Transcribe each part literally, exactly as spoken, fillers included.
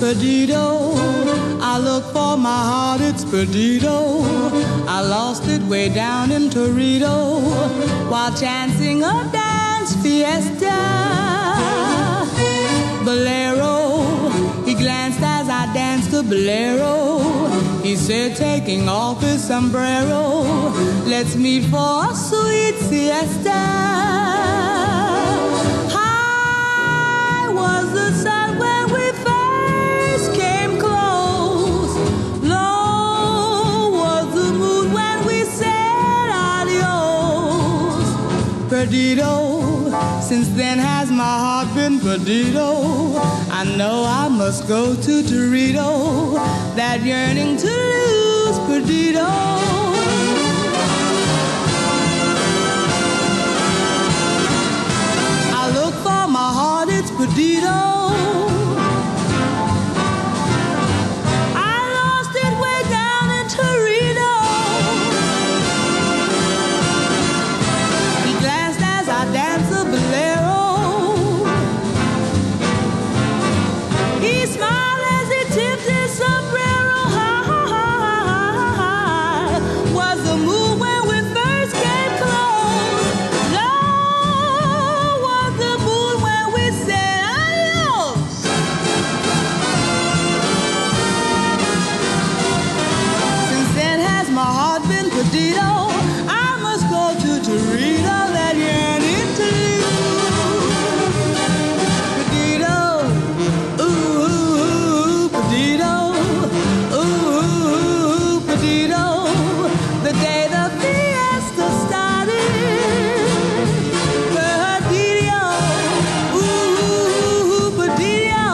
Perdido, I look for my heart, it's Perdido. I lost it way down in Torito while chancing a dance fiesta. Bolero, he glanced as I danced the bolero. He said, taking off his sombrero, let's meet for a sweet siesta. High was the sun when we first came close. Low was the moon when we said adios. Perdido, since then has my heart been perdido. I know I must go to Torito, that yearning to lose Perdido. I look for my heart, it's Perdido. Perdido, I must go to Torito, that yearning to lose. Perdido, ooh, Perdido, ooh, Perdido, the day the fiesta started. Perdido, ooh, Perdido,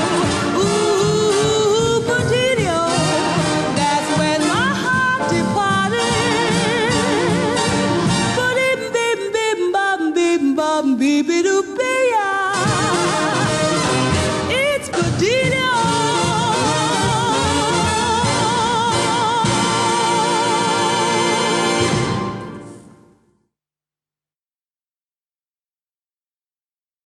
ooh, Perdido, that's when my heart departed. Beep,